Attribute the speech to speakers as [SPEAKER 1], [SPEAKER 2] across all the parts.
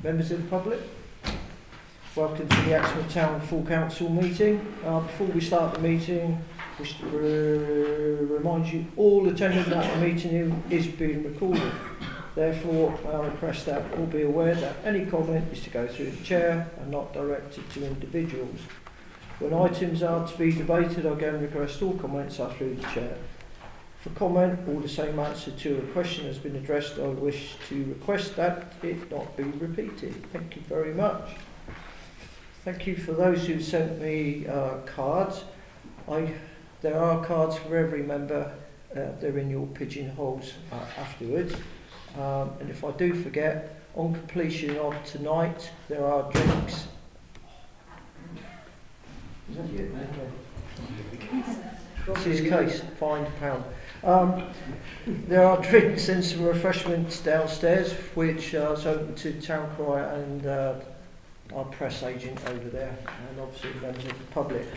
[SPEAKER 1] Members of the public, welcome to the Exmouth Town Full Council meeting. Before we start the meeting, I wish to remind you all attending that the meeting is being recorded. Therefore, I request that all be aware that any comment is to go through the chair and not directed to individuals. When items are to be debated, I again request all comments are through the chair. For comment or the same answer to a question has been addressed, I wish to request that it not be repeated. Thank you very much. Thank you for those who sent me cards. There are cards for every member. They're in your pigeonholes afterwards. And if I do forget, on completion of tonight, there are drinks. Is that it? This is case, fined £1. There are drinks and some refreshments downstairs, which is open to Town Crier and our press agent over there, and obviously members of the public.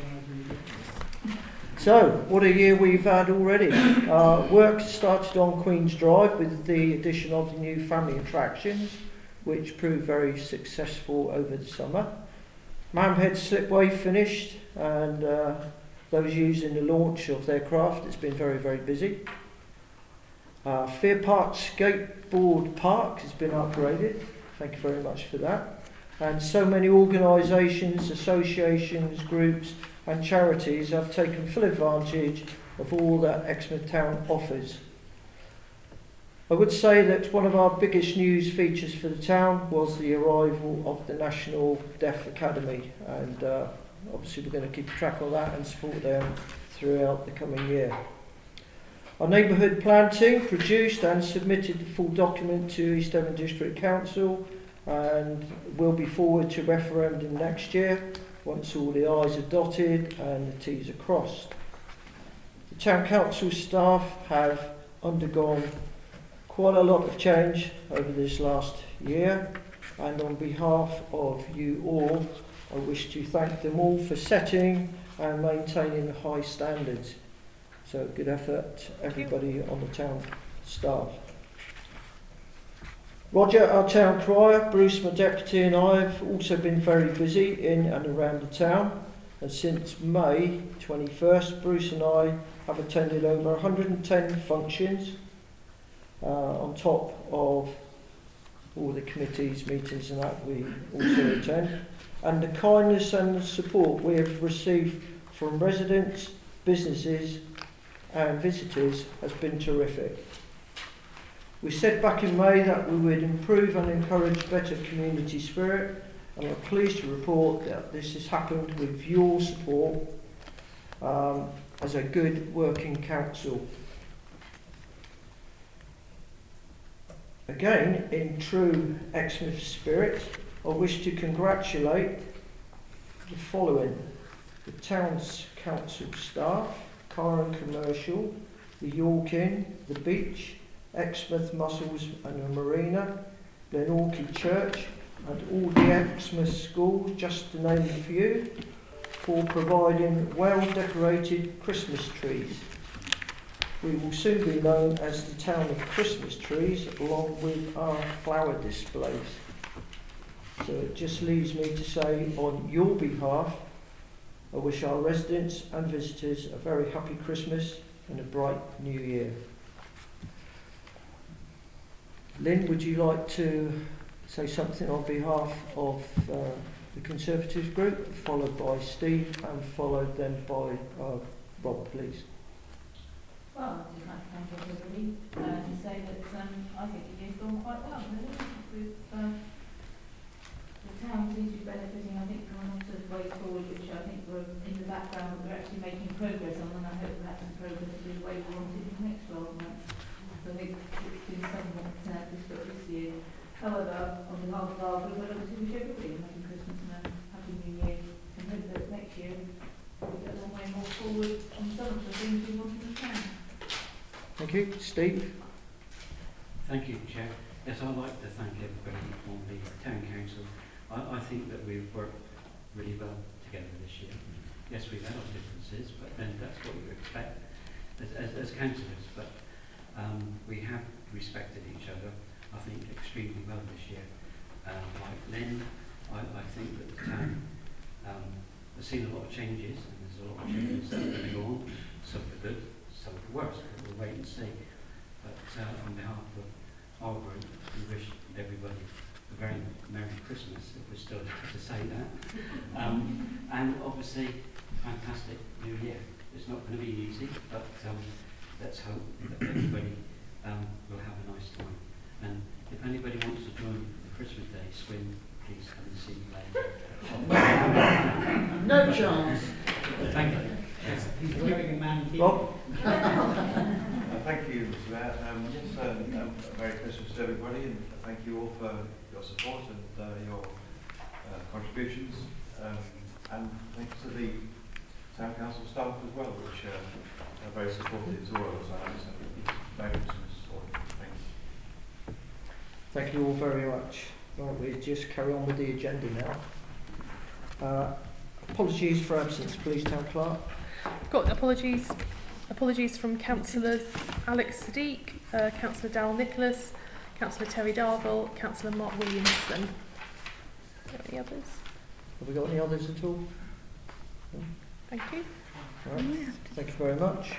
[SPEAKER 1] So, what a year we've had already. Work started on Queen's Drive with the addition of the new family attractions, which proved very successful over the summer. Mamhead Slipway finished, and those using the launch of their craft, it's been very, very busy. Fear Park Skateboard Park has been upgraded. Thank you very much for that. And so many organisations, associations, groups and charities have taken full advantage of all that Exmouth Town offers. I would say that one of our biggest news features for the town was the arrival of the National Deaf Academy, and obviously we're going to keep track of that and support them throughout the coming year. Our neighbourhood plan team produced and submitted the full document to East Devon District Council and will be forward to referendum next year once all the I's are dotted and the T's are crossed. The Town Council staff have undergone quite a lot of change over this last year, and on behalf of you all, I wish to thank them all for setting and maintaining high standards. So good effort to everybody on the town staff. Roger, our town crier, Bruce, my deputy, and I have also been very busy in and around the town. And since May 21st, Bruce and I have attended over 110 functions on top of all the committees, meetings and that we also attend. And the kindness and the support we have received from residents, businesses and visitors has been terrific. We said back in May that we would improve and encourage better community spirit, and I'm pleased to report that this has happened with your support as a good working council. Again, in true Exmouth spirit, I wish to congratulate the following: the Town's Council staff, Car and Commercial, the York Inn, the Beach, Exmouth Mussels and the Marina, Glenorchy Church and all the Exmouth schools, just to name a few, for providing well decorated Christmas trees. We will soon be known as the Town of Christmas Trees, along with our flower displays. So it just leaves me to say, on your behalf, I wish our residents and visitors a very happy Christmas and a bright new year. Lynn, would you like to say something on behalf of the Conservative group, followed by Steve and followed then by Rob, please?
[SPEAKER 2] Well, I'd just like to thank everybody and say that I think the year's gone quite well, really, with the town seems to be benefiting, I think, from lots of ways forward, which I think were in the background, but we're actually making progress on, and I hope that progress will be the way we want it in the next 12 months. So I think it's been somewhat difficult this year. However, on behalf of our group, I'd obviously wish everybody a happy Christmas and a happy New Year, and hope that next year we'll get a long way more forward on some of the things we want in the town.
[SPEAKER 1] Thank you. Steve?
[SPEAKER 3] Thank you, Chair. Yes, I'd like to thank everybody on the Town Council. I think that we've worked really well together this year. Yes, we've had our differences, but then that's what you expect as councillors. But we have respected each other, I think, extremely well this year. Lynn, I think that the town has seen a lot of changes, and there's a lot of changes that are going to go on, some for good, some for worse, but we'll wait and see. But on behalf of our group, we wish everybody a very Merry Christmas, if we're still allowed to say that. And obviously, fantastic New Year. It's not going to be easy, but let's hope that everybody will have a nice time. And if anybody wants to join the Christmas Day swim, please come and see me later.
[SPEAKER 4] No chance.
[SPEAKER 3] Thank you.
[SPEAKER 4] He's wearing a manky.
[SPEAKER 1] Rob?
[SPEAKER 5] Thank you, Mr. Mayor. Merry Christmas to everybody, and thank you all for your support and your contributions. And thanks to the Town Council staff as well, which are very supportive to all of us. Merry Christmas all. Thank you.
[SPEAKER 1] Thank you all very much. Right, we'll just carry on with the agenda now. Apologies for absence, please, Town Clerk.
[SPEAKER 6] Got apologies from councillors Alex Sadiq, Councillor Darrell Nicholas, Councillor Terry Darville, Councillor Mark Williamson. Are there any others?
[SPEAKER 1] Have we got any others at all? No?
[SPEAKER 6] Thank you.
[SPEAKER 1] Right. Thank you very much.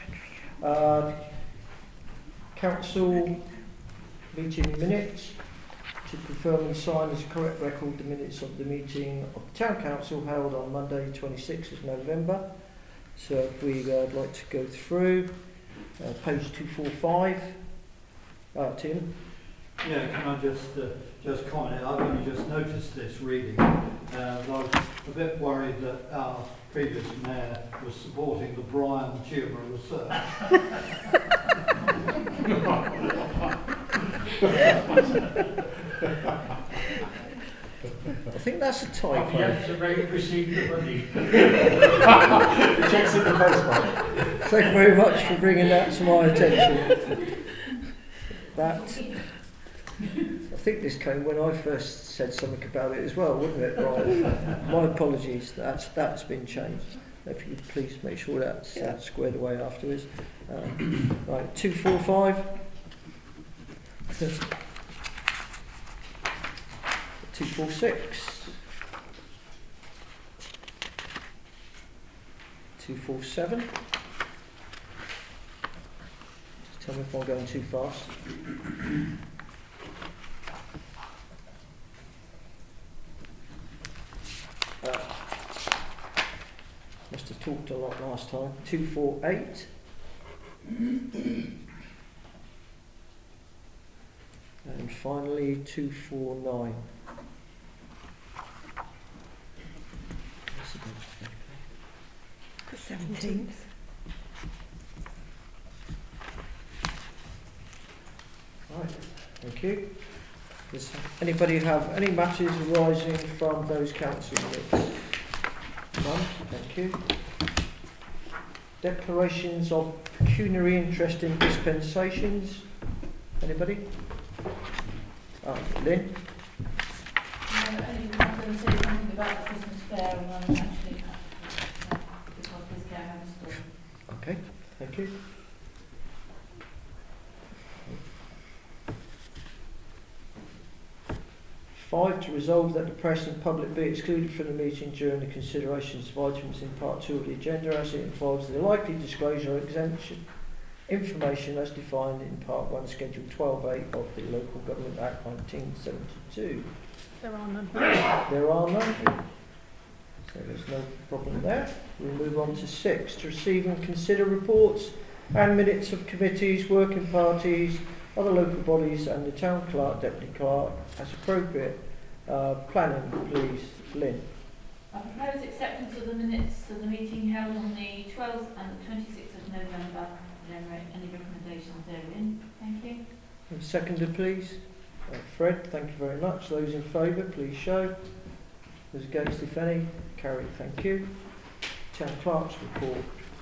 [SPEAKER 1] Council meeting minutes. To confirm and sign as a correct record the minutes of the meeting of the Town Council held on Monday 26th of November. So if we'd like to go through page 245. Tim?
[SPEAKER 7] Yeah, can I just comment? I've only just noticed this reading. I was a bit worried that our previous mayor was supporting the Brian Tumour research.
[SPEAKER 1] I think that's a typo.
[SPEAKER 7] Yes, a very procedure, buddy.
[SPEAKER 5] Checks in the postmark.
[SPEAKER 1] Thank you very much for bringing that to my attention. That, I think this came when I first said something about it as well, wouldn't it? Right. My apologies. That's been changed. If you could please make sure that's squared away afterwards. Right, 245. 246. 247. Just tell me if I'm going too fast. Must have talked a lot last time. 248. And finally 249.
[SPEAKER 6] 17th.
[SPEAKER 1] Right, thank you. Does anybody have any matters arising from those council minutes? None, thank you. Declarations of pecuniary interest in dispensations. Anybody? Lynn?
[SPEAKER 2] I'm going to say something about the Christmas fair and I'm actually because this guy has a story.
[SPEAKER 1] Okay, thank you. Five, to resolve that the press and public be excluded from the meeting during the considerations of items in part 2 of the agenda as it involves the likely disclosure or exemption information as defined in part 1 schedule 12A of the Local Government Act 1972.
[SPEAKER 6] There are none.
[SPEAKER 1] There are none. So there's no problem there. We'll move on to 6, to receive and consider reports and minutes of committees, working parties, other local bodies and the Town Clerk, Deputy Clerk as appropriate. Planning, please, Lynn.
[SPEAKER 2] I propose acceptance of the minutes of the meeting held on the 12th and the 26th of November. Are there any recommendations therein? Thank you.
[SPEAKER 1] And seconded, please. Fred, thank you very much. Those in favour, please show. Those against, if any, carried. Thank you. Town Clerk's report.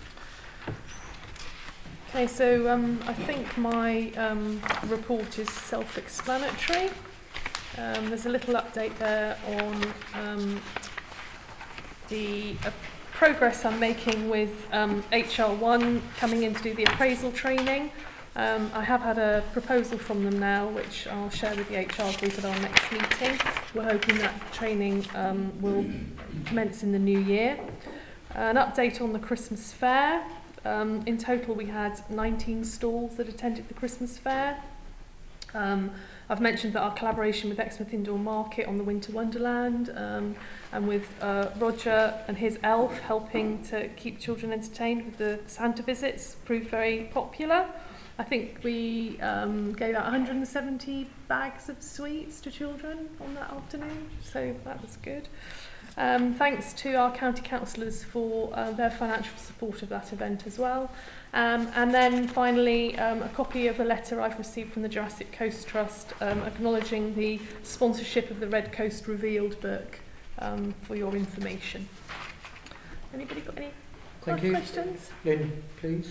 [SPEAKER 6] Okay, so I think my report is self-explanatory. There's a little update there on the progress I'm making with HR1 coming in to do the appraisal training. I have had a proposal from them now, which I'll share with the HR group at our next meeting. We're hoping that training will commence in the new year. An update on the Christmas fair. In total, we had 19 stalls that attended the Christmas fair. I've mentioned that our collaboration with Exmouth Indoor Market on the Winter Wonderland, and with Roger and his elf helping to keep children entertained with the Santa visits proved very popular. I think we gave out 170 bags of sweets to children on that afternoon, so that was good. Thanks to our county councillors for their financial support of that event as well. And then finally, a copy of a letter I've received from the Jurassic Coast Trust acknowledging the sponsorship of the Red Coast Revealed book for your information. Anybody got any questions?
[SPEAKER 1] Lynn, please.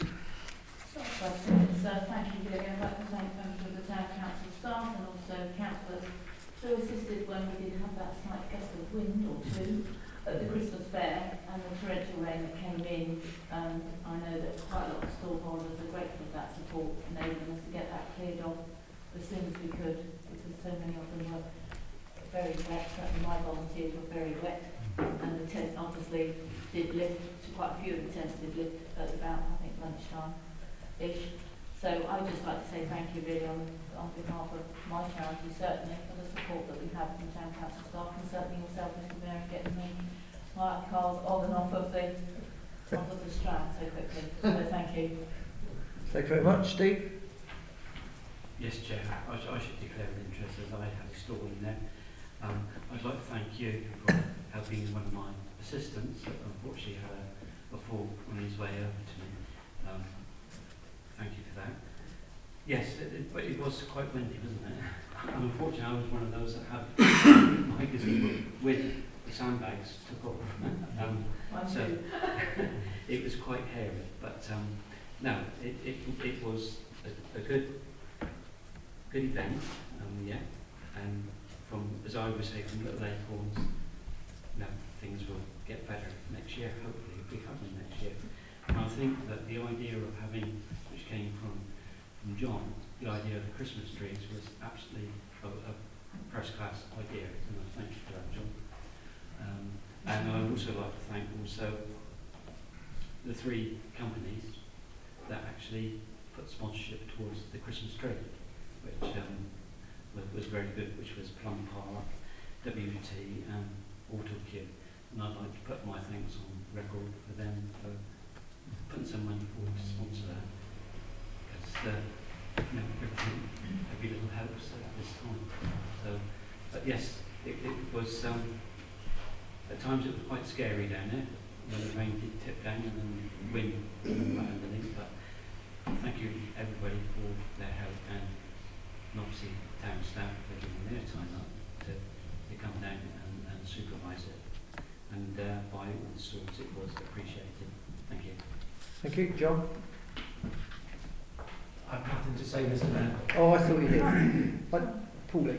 [SPEAKER 2] Thank you, Julie. I'd like to thank members of the Town Council staff and also councillors who assisted when we did have that slight gust of wind or two at the Christmas fair and the torrential rain that came in. I know that quite a lot of stallholders are grateful for that support, enabling us to get that cleared off as soon as we could, because so many of them were very wet. Certainly my volunteers were very wet, and the tent obviously did lift. Quite a few of the tents did lift at about, I think, lunchtime-ish. So I would just like to say thank you really on behalf of my charity, certainly, for the support that we've had from Town Council staff, and certainly yourself, Mr Mayor, getting my cars on and off of the Strand so quickly. So thank you.
[SPEAKER 1] Thank you very much. Steve?
[SPEAKER 3] Yes, Chair. I should declare an interest as I have a stall in there. I'd like to thank you for helping one of my assistants that unfortunately had a fall on his way over to me. Thank you for that. Yes, but it was quite windy, wasn't it? And unfortunately, I was one of those that had my gazebo with the sandbags took off. So it was quite hairy, but no, it was a good event, yeah. And from, as I always say, from Little Acorns, no, things will get better next year, hopefully, if we have them next year. And I think that the idea of having, which came from John, the idea of the Christmas trees was absolutely a first-class idea, and I thank you for that, John. And I'd also like to thank also the 3 companies that actually put sponsorship towards the Christmas tree, which was very good, which was Plum Park, WT and AutoCue. And I'd like to put my thanks on record for them for putting some money forward to sponsor that. Because every little helps at this time. So, but yes, it was, at times it was quite scary down there, when the rain did tip down and then the wind right underneath. But thank you everybody for their help, and obviously town staff for giving their time up to come down and supervise it. And by all sorts it was appreciated. Thank you.
[SPEAKER 1] Thank you. John?
[SPEAKER 8] I've nothing to say, Mr Mayor.
[SPEAKER 1] Oh, I thought you did. Pauline?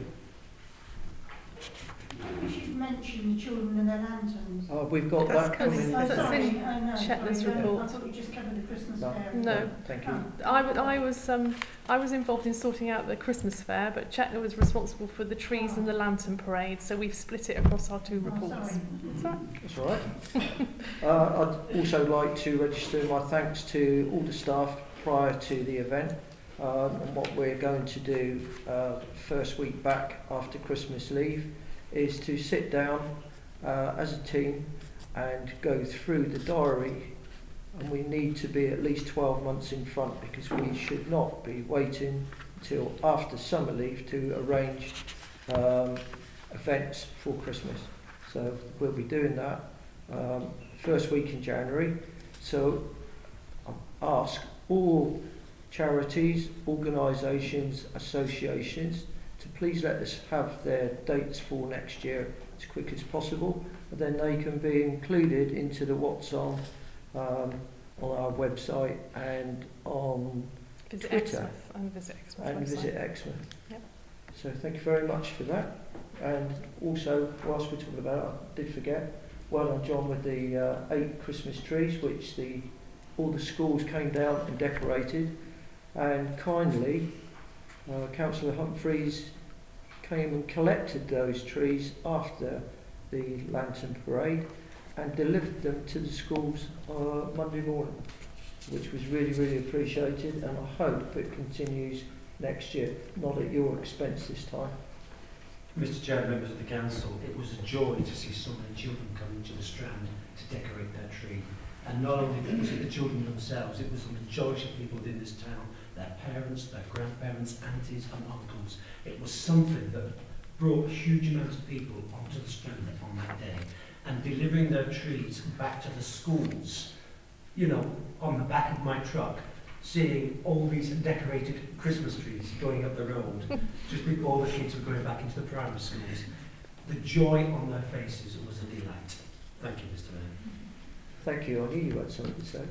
[SPEAKER 9] You should mention the children and their lanterns.
[SPEAKER 1] Oh, we've got
[SPEAKER 6] That's
[SPEAKER 1] that
[SPEAKER 6] because
[SPEAKER 1] coming.
[SPEAKER 6] that's
[SPEAKER 9] sorry,
[SPEAKER 6] in
[SPEAKER 9] I know.
[SPEAKER 6] Shetler's
[SPEAKER 9] Sorry,
[SPEAKER 6] report.
[SPEAKER 9] I thought you just covered the Christmas
[SPEAKER 1] No.
[SPEAKER 9] fair.
[SPEAKER 6] No.
[SPEAKER 1] Thank you.
[SPEAKER 6] I was involved in sorting out the Christmas fair, but Chetler was responsible for the trees and the lantern parade, so we've split it across our 2 reports.
[SPEAKER 9] Sorry.
[SPEAKER 1] That's all right. I'd also like to register my thanks to all the staff prior to the event, and what we're going to do first week back after Christmas leave is to sit down as a team and go through the diary, and we need to be at least 12 months in front, because we should not be waiting until after summer leave to arrange events for Christmas. So we'll be doing that first week in January. So I ask all charities, organisations, associations to please let us have their dates for next year as quick as possible, and then they can be included into the What's On our website and on
[SPEAKER 6] Visit
[SPEAKER 1] Twitter.
[SPEAKER 6] Exmouth and Visit Exmouth
[SPEAKER 1] and
[SPEAKER 6] website.
[SPEAKER 1] Visit Exmouth.
[SPEAKER 6] Yep.
[SPEAKER 1] So thank you very much for that. And also, whilst we're talking about it, I did forget, well done John with the 8 Christmas trees, which all the schools came down and decorated. and kindly Councillor Humphreys came and collected those trees after the lantern parade and delivered them to the schools Monday morning, which was really, really appreciated, and I hope it continues next year, not at your expense this time.
[SPEAKER 8] Mr. Chair, members of the council, it was a joy to see so many children coming to the Strand to decorate their tree. And not only was it the children themselves, it was the majority of people within this town, their parents, their grandparents, aunties and uncles. It was something that brought huge amounts of people onto the Strand on that day. And delivering their trees back to the schools, you know, on the back of my truck, seeing all these decorated Christmas trees going up the road just before the kids were going back into the primary schools. The joy on their faces was a delight. Thank you, Mr. Mayor.
[SPEAKER 1] Thank you. I knew you had something to say.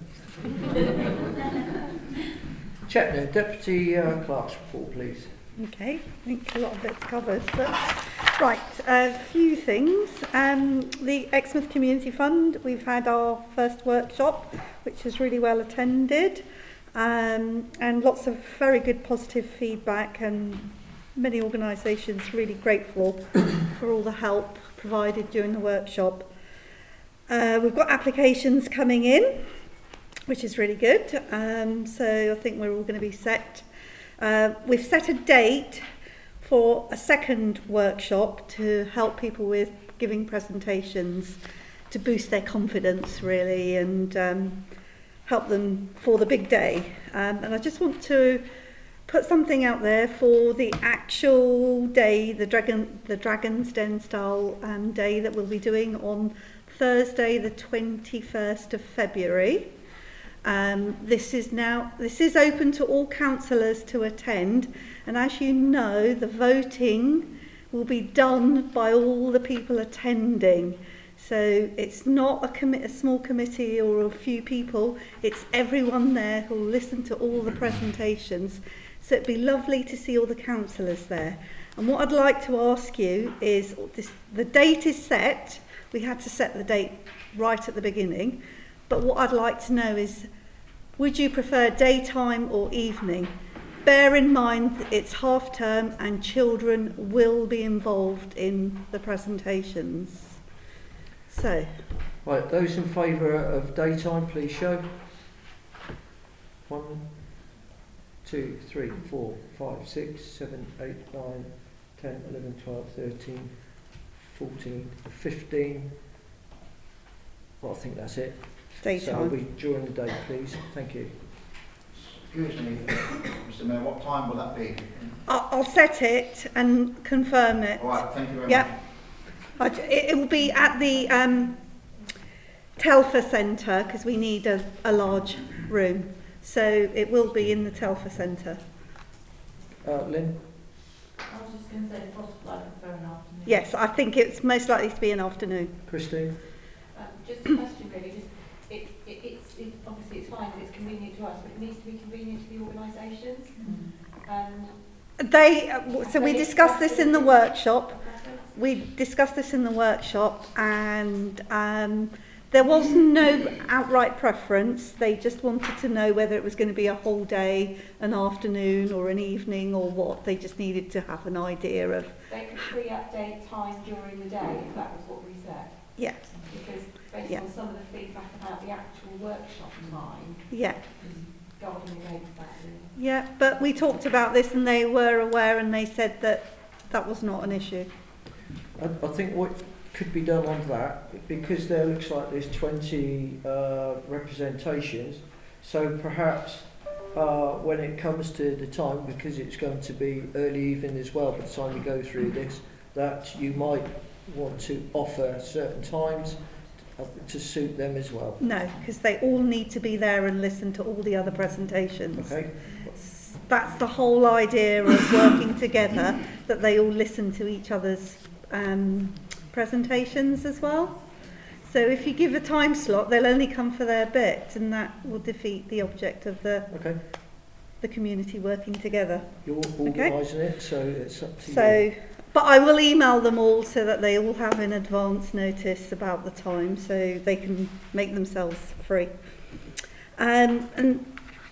[SPEAKER 1] Chetney, Deputy Clerk's report, please.
[SPEAKER 10] Okay, I think a lot of it's covered. But, right, a few things. The Exmouth Community Fund, we've had our first workshop, which was really well attended, and lots of very good positive feedback, and many organisations really grateful for all the help provided during the workshop. We've got applications coming in, which is really good. So I think we're all going to be set. We've set a date for a second workshop to help people with giving presentations, to boost their confidence really, and help them for the big day. And I just want to put something out there for the actual day, the Dragon's Den style day that we'll be doing on Thursday the 21st of February. This is open to all councillors to attend, and as you know, the voting will be done by all the people attending. So it's not a small committee or a few people, it's everyone there who will listen to all the presentations. So it'd be lovely to see all the councillors there. And what I'd like to ask you is, the date is set. We had to set the date right at the beginning. But what I'd like to know is, would you prefer daytime or evening? Bear in mind it's half term and children will be involved in the presentations. So,
[SPEAKER 1] Right, those in favour of daytime, please show. 1, 2, 3, 4, 5, 6, 7, 8, 9, 10, 11, 12, 13, 14, 15. Well, I think that's it. So it'll
[SPEAKER 10] daytime.
[SPEAKER 1] be during the day, please. Thank you.
[SPEAKER 11] Excuse me, Mr. Mayor, what time will that be?
[SPEAKER 10] I'll set it and confirm it.
[SPEAKER 11] All right, thank you very
[SPEAKER 10] Yeah.
[SPEAKER 11] much.
[SPEAKER 10] It will be at the Telfer Centre, because we need a large room. So it will be in the Telfer Centre.
[SPEAKER 1] Lynn?
[SPEAKER 2] I was just going to say, if possible, I prefer an afternoon.
[SPEAKER 10] Yes, I think it's most likely to be an afternoon.
[SPEAKER 1] Christine?
[SPEAKER 2] Just a question really, it's obviously it's fine that it's convenient to us, but it needs to be convenient to the organisations.
[SPEAKER 10] So we discussed this in the workshop. We discussed this in the workshop, and there was no outright preference. They just wanted to know whether it was going to be a whole day, an afternoon or an evening or what. They just needed to have an idea of...
[SPEAKER 2] They could free up time during the day if that was what we said.
[SPEAKER 10] Yeah.
[SPEAKER 2] Because based on some of the feedback about the actual workshop time,
[SPEAKER 10] Yeah.
[SPEAKER 2] guarding against that really.
[SPEAKER 10] Yeah, but we talked about this and they were aware, and they said that that was not an issue.
[SPEAKER 1] I think what could be done on that, because there looks like there's 20 representations, so perhaps when it comes to the time, because it's going to be early evening as well by the time you go through this, that you might want to offer certain times to suit them as well.
[SPEAKER 10] No, because they all need to be there and listen to all the other presentations.
[SPEAKER 1] Okay.
[SPEAKER 10] That's the whole idea of working together, that they all listen to each other's presentations as well. So if you give a time slot, they'll only come for their bit, and that will defeat the object of the community working together.
[SPEAKER 1] You're organising it, so it's up to you.
[SPEAKER 10] But I will email them all so that they all have in advance notice about the time, so they can make themselves free. And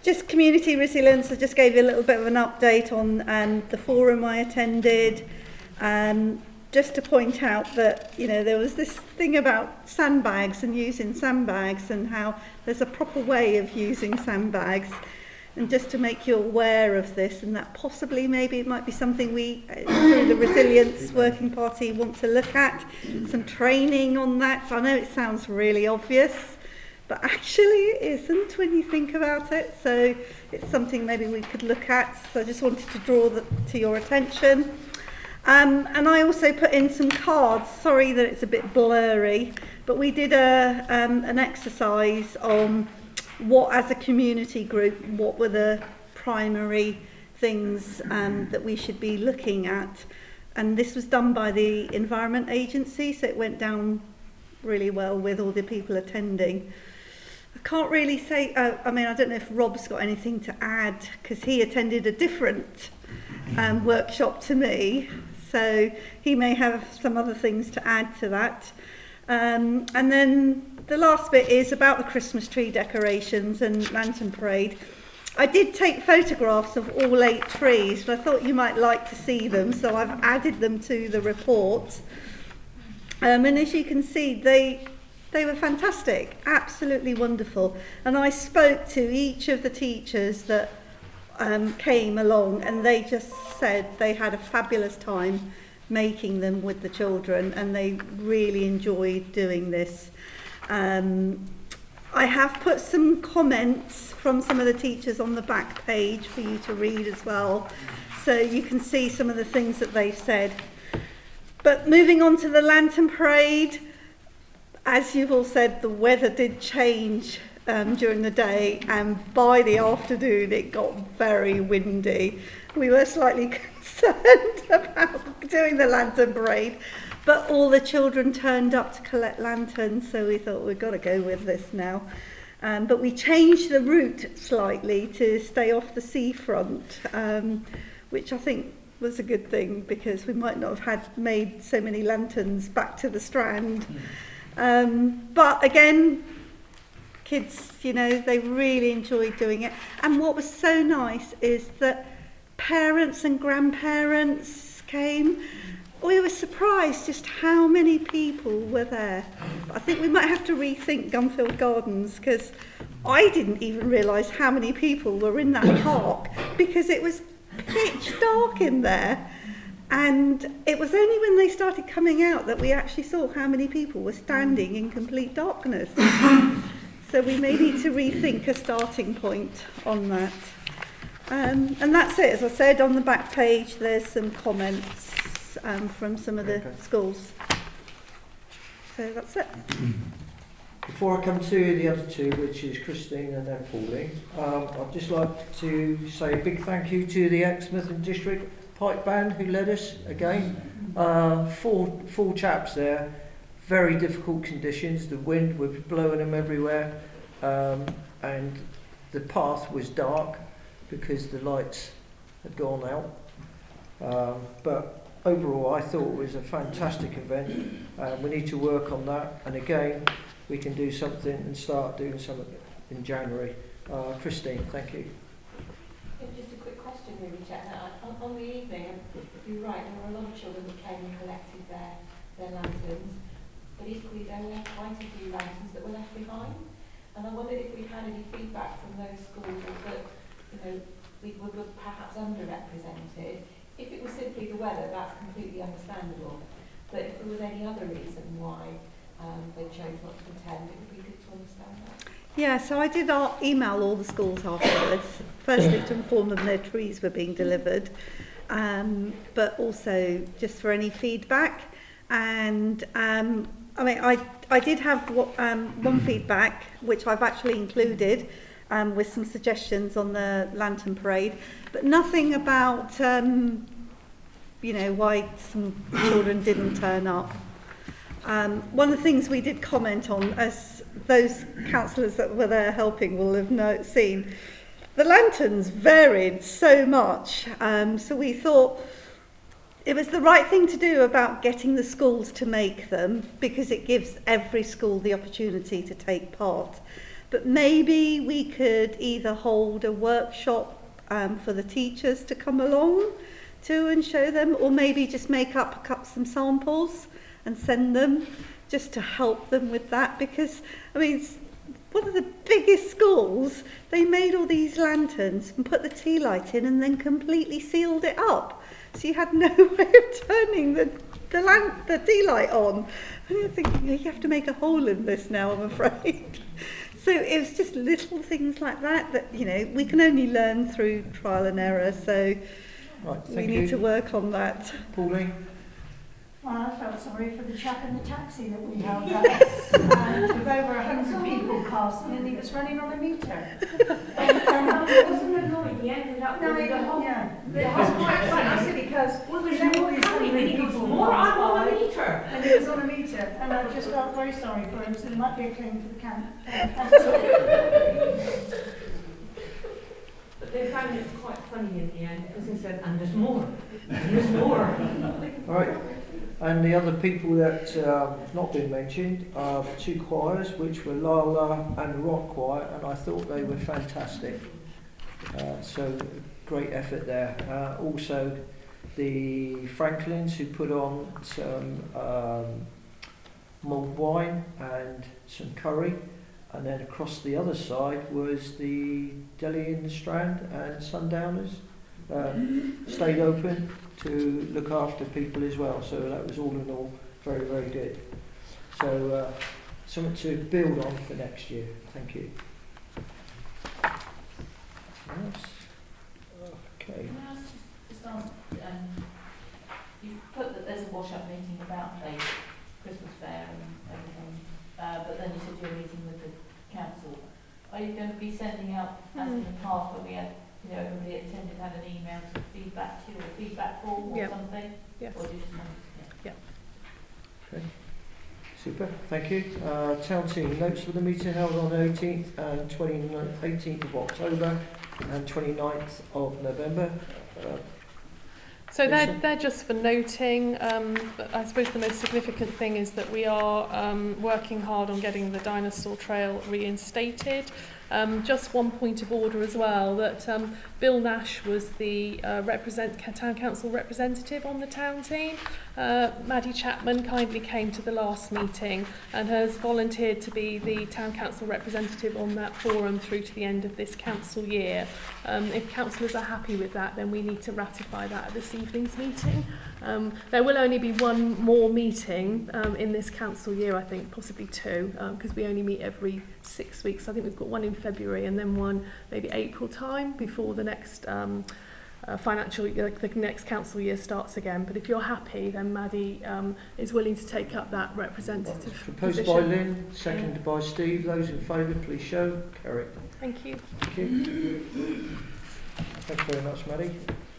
[SPEAKER 10] Just community resilience, I just gave you a little bit of an update on the forum I attended. Just to point out that, you know, there was this thing about sandbags and using sandbags and how there's a proper way of using sandbags. And just to make you aware of this, and that possibly maybe it might be something we, through the Resilience Working Party, want to look at, some training on that. I know it sounds really obvious, but actually it isn't when you think about it. So it's something maybe we could look at. So I just wanted to draw that to your attention. And I also put in some cards. Sorry that it's a bit blurry, but we did an exercise on what, as a community group, what were the primary things that we should be looking at. And this was done by the Environment Agency, so it went down really well with all the people attending. I can't really say, I mean, I don't know if Rob's got anything to add, because he attended a different workshop to me, so he may have some other things to add to that. And then the last bit is about the Christmas tree decorations and lantern parade. I did take photographs of all 8 trees, and I thought you might like to see them, so I've added them to the report. And as you can see, they were fantastic, absolutely wonderful. And I spoke to each of the teachers that came along, and they just said they had a fabulous time making them with the children, and they really enjoyed doing this. I have put some comments from some of the teachers on the back page for you to read as well, so you can see some of the things that they've said. But moving on to the lantern parade, as you've all said, the weather did change during the day, and by the afternoon it got very windy. We were slightly concerned about doing the lantern parade, but all the children turned up to collect lanterns, so we thought we've got to go with this now. But we changed the route slightly to stay off the seafront, which I think was a good thing, because we might not have had made so many lanterns back to the Strand. But again, kids, you know, they really enjoyed doing it. And what was so nice is that parents and grandparents came. We were surprised just how many people were there. I think we might have to rethink Gunfield Gardens, because I didn't even realise how many people were in that park, because it was pitch dark in there. And it was only when they started coming out that we actually saw how many people were standing in complete darkness. So we may need to rethink a starting point on that. And that's it. As I said, on the back page, there's some comments from some of the schools. So that's it.
[SPEAKER 1] Before I come to the other two, which is Christine and then Pauline, I'd just like to say a big thank you to the Exmouth and District Pipe Band who led us again. Four chaps there, very difficult conditions. The wind was blowing them everywhere, and the path was dark because the lights had gone out. But overall, I thought it was a fantastic event. We need to work on that, and again, we can do something and start doing something in January. Christine, thank you.
[SPEAKER 2] Just a quick question really, Jack. On the evening, you're right, there were a lot of children that came and collected their lanterns, but equally there were quite a few lanterns that were left behind. And I wondered if we had any feedback from those schools that, you know, we were perhaps underrepresented. If it was simply the weather, that's completely understandable. But if there was any other reason why they chose not to attend, it would be good to understand that.
[SPEAKER 10] Yeah, so I did email all the schools afterwards, firstly to inform them their trees were being delivered, but also just for any feedback. And I mean, I did have one feedback, which I've actually included with some suggestions on the lantern parade, but nothing about, you know, why some children didn't turn up. One of the things we did comment on, as those councillors that were there helping will have seen, the lanterns varied so much, so we thought it was the right thing to do about getting the schools to make them, because it gives every school the opportunity to take part. but maybe we could either hold a workshop for the teachers to come along to and show them, or maybe just make up some samples and send them just to help them with that, because I mean, one of the biggest schools, they made all these lanterns and put the tea light in and then completely sealed it up. So you had no way of turning the tea light on. And you're thinking, you have to make a hole in this now, I'm afraid. So it was just little things like that, you know, we can only learn through trial and error. So
[SPEAKER 1] Right,
[SPEAKER 10] we
[SPEAKER 1] thank
[SPEAKER 10] need
[SPEAKER 1] you.
[SPEAKER 10] to work on that.
[SPEAKER 1] Pauline?
[SPEAKER 9] Well, I felt sorry for the chap in the taxi that we held up. And with over 100 people passing, and he was running on a meter.
[SPEAKER 2] It wasn't annoying, he ended up
[SPEAKER 9] No,
[SPEAKER 2] with the whole...
[SPEAKER 9] yeah.
[SPEAKER 2] It was quite funny
[SPEAKER 9] because
[SPEAKER 2] we were
[SPEAKER 9] there
[SPEAKER 2] saying,
[SPEAKER 9] were
[SPEAKER 2] well,
[SPEAKER 9] these
[SPEAKER 2] how many
[SPEAKER 9] 100
[SPEAKER 2] people
[SPEAKER 9] people
[SPEAKER 2] more? I'm
[SPEAKER 9] passed
[SPEAKER 2] on
[SPEAKER 9] by,
[SPEAKER 2] a meter.
[SPEAKER 9] and it was on a meter, and I just felt very sorry for him, so there might be a claim for the camp.
[SPEAKER 2] But they found it quite funny in the end, because they said, and there's more, and there's more.
[SPEAKER 1] All right. And the other people that have not been mentioned are the two choirs, which were Lala and the Rock Choir, and I thought they were fantastic. So great effort there. Also, the Franklins, who put on some mulled wine and some curry, and then across the other side was the Deli in the Strand and Sundowners. Stayed open to look after people as well, so that was all in all very, very good. So something to build on for next year. Thank you. Yes. Okay.
[SPEAKER 2] Can I just ask, you put that there's a wash-up meeting about the Christmas fair and everything, but then you said you're meeting with the council. Are you going to be sending out, as in the past when we had, you know, everybody attended, had an email to feedback to you, or feedback form or something?
[SPEAKER 6] Yes.
[SPEAKER 2] Or do you just want to,
[SPEAKER 1] Okay. Super. Thank you. Town team notes for the meeting held on 18th and 18th of October and 29th of November.
[SPEAKER 6] So
[SPEAKER 1] Lisa?
[SPEAKER 6] they're just for noting, but I suppose the most significant thing is that we are working hard on getting the dinosaur trail reinstated. Just one point of order as well, that Bill Nash was the town council representative on the town team. Maddie Chapman kindly came to the last meeting and has volunteered to be the town council representative on that forum through to the end of this council year. If councillors are happy with that, then we need to ratify that at this evening's meeting. There will only be one more meeting in this council year, I think, possibly two, because we only meet every 6 weeks. I think we've got one in February and then one maybe April time before the next financial year, the next council year starts again. But if you're happy, then Maddie is willing to take up that representative
[SPEAKER 1] Proposed
[SPEAKER 6] position.
[SPEAKER 1] by Lynn, seconded by Steve. Those in favour, please show. Carry.
[SPEAKER 6] Thank you.
[SPEAKER 1] Thank you. Thank you very much, Maddie.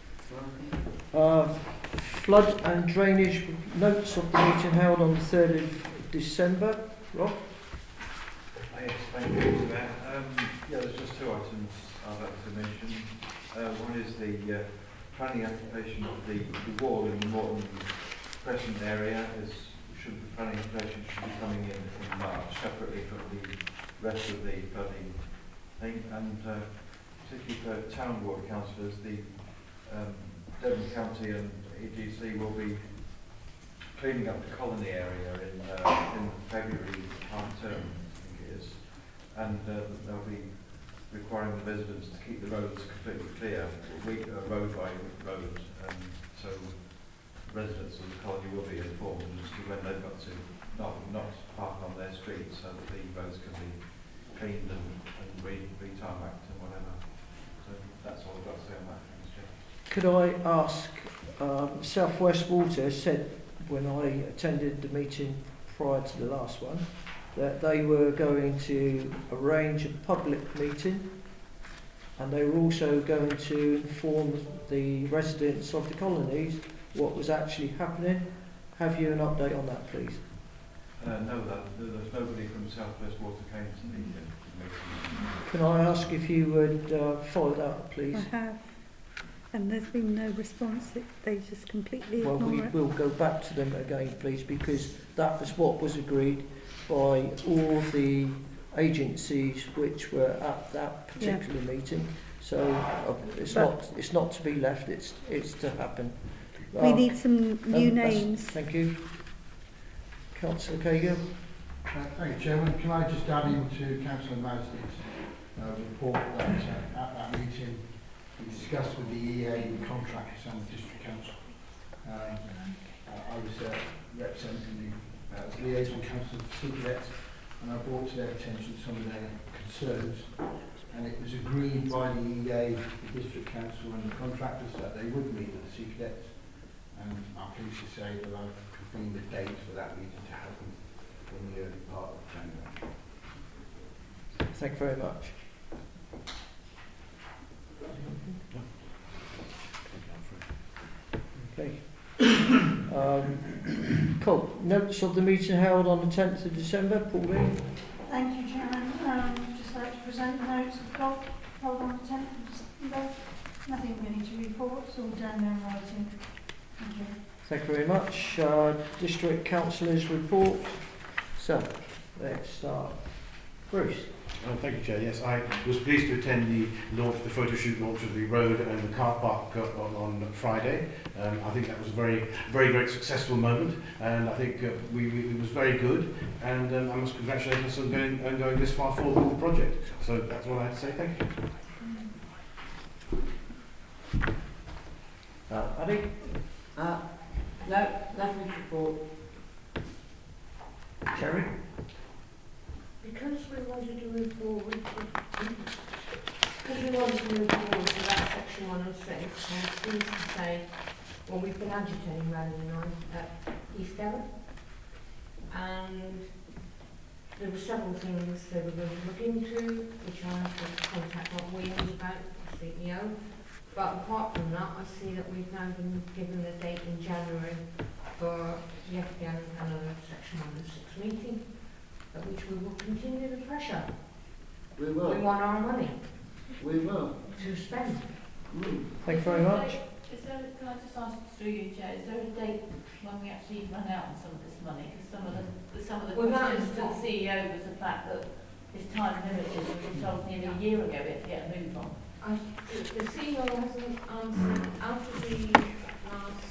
[SPEAKER 1] Flood and drainage notes of the meeting held on the 3rd of December. Rob?
[SPEAKER 5] Yes, thank you, Mr. Mayor. Yeah, there's just two items I'd like to mention. One is the planning application of the wall in the Morton Crescent area. The planning application should be coming in March, separately from the rest of the flooding thing. And particularly for town board councillors, the Devon County and EGC will be cleaning up the colony area in February half term, I think it is, and they'll be requiring the residents to keep the roads completely clear, road by road, so residents of the colony will be informed as to when they've got to not park on their streets, so that the roads can be cleaned and re-tarmacked and whatever. So that's all I've got to say on that.
[SPEAKER 1] Could I ask, South West Water said when I attended the meeting prior to the last one that they were going to arrange a public meeting, and they were also going to inform the residents of the colonies what was actually happening. Have you an update on that, please?
[SPEAKER 5] No, there's nobody from South West Water came to the meeting.
[SPEAKER 1] Can I ask if you would follow that up, please?
[SPEAKER 10] I have. And there's been no response. They just completely
[SPEAKER 1] Well, we
[SPEAKER 10] ignore it.
[SPEAKER 1] will go back to them again, please, because that was what was agreed by all the agencies which were at that particular meeting. So it's not to be left. It's to happen.
[SPEAKER 10] We need some new
[SPEAKER 1] that's-
[SPEAKER 10] names.
[SPEAKER 1] Thank you, Councillor Cahill.
[SPEAKER 12] Thank you, Chairman. Can I just add into Councillor Masley's report that at that meeting we discussed with the EA, the contractors and the District Council. I was representing the liaison council of Secrets, and I brought to their attention some of their concerns, and it was agreed by the EA, the District Council and the contractors that they would meet with the Secrets, and I'm pleased to say that I've convened a date for that meeting to happen in the early part of January.
[SPEAKER 1] Thank you very much. Okay. Cool. Notes of the meeting held on the 10th of December. Pauline.
[SPEAKER 9] Thank you, Chairman. Just like to present the notes of GOG held on the 10th of December. Nothing really to report, it's all down there in writing. Thank you.
[SPEAKER 1] Thank you very much. District Councillors' report. So, let's start. Bruce.
[SPEAKER 13] Thank you, Chair. Yes, I was pleased to attend the photo shoot launch of the road and the car park on Friday. I think that was a very, very successful moment, and I think it was very good. And I must congratulate us on going this far forward with the project. So that's all I had to say. Thank you.
[SPEAKER 1] Addy?
[SPEAKER 14] No, nothing to report.
[SPEAKER 1] Cherry?
[SPEAKER 14] Because we wanted to move forward, to that section 106, I'm pleased to say, well, we've been agitating rather than at East Devon, and there were several things they were going to look into, which I have to contact Mark Williams about, the CEO. But apart from that, I see that we've now been given a date in January for the FPN and a section 106 meeting, at which we will continue the pressure.
[SPEAKER 11] We will.
[SPEAKER 14] We want our money
[SPEAKER 11] We will.
[SPEAKER 14] to spend.
[SPEAKER 1] Thank you very much.
[SPEAKER 2] Can I just ask through you, Chair, is there a date when we actually run out on some of this money? Because some of the
[SPEAKER 14] Well,
[SPEAKER 2] questions to the CEO was the fact that it's time limited, and we told nearly a year ago we had to get a move on.
[SPEAKER 14] The CEO hasn't answered after the last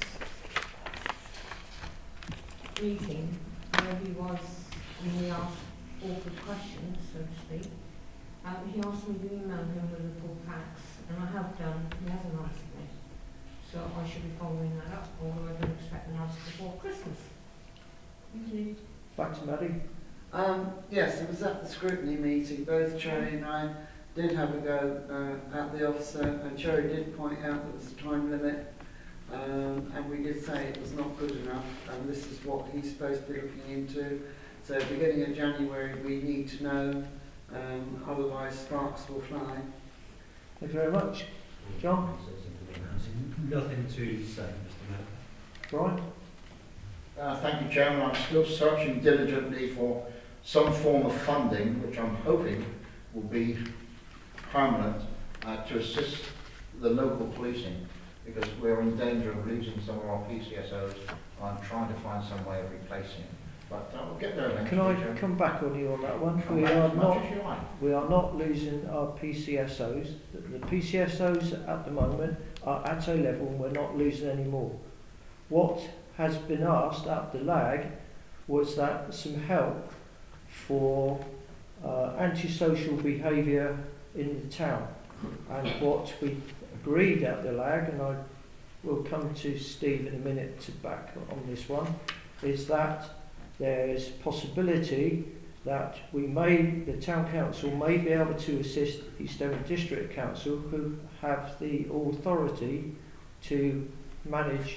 [SPEAKER 14] meeting, where he was, when we asked awkward questions, so to speak. He asked me to email him with the full facts, and I have done. He hasn't answered me. So I should be following that up, although I don't expect an answer before Christmas.
[SPEAKER 2] Indeed.
[SPEAKER 1] Back to Maddie.
[SPEAKER 15] Yes, it was at the scrutiny meeting. Both Cherry and I did have a go at the officer, and Cherry did point out there was a time limit, and we did say it was not good enough, and this is what he's supposed to be looking into. So beginning of January we need to know, otherwise sparks will fly.
[SPEAKER 1] Thank you very much. John?
[SPEAKER 8] Nothing to say, Mr. Mayor.
[SPEAKER 1] Brian?
[SPEAKER 11] Thank you, Chairman. I'm still searching diligently for some form of funding, which I'm hoping will be permanent, to assist the local policing, because we're in danger of losing some of our PCSOs. I'm trying to find some way of replacing it. But we'll get there eventually.
[SPEAKER 1] Can I
[SPEAKER 11] Chairman.
[SPEAKER 1] come back on you on that one?
[SPEAKER 11] Come back as much as you like.
[SPEAKER 1] We are not losing our PCSOs. The PCSOs at the moment are at a level and we're not losing any more. What has been asked at the lag was that some help for antisocial behaviour in the town. And what we agreed at the lag, and I will come to Steve in a minute to back on this one, is that there is possibility that the town council may be able to assist East Devon District Council, who have the authority to manage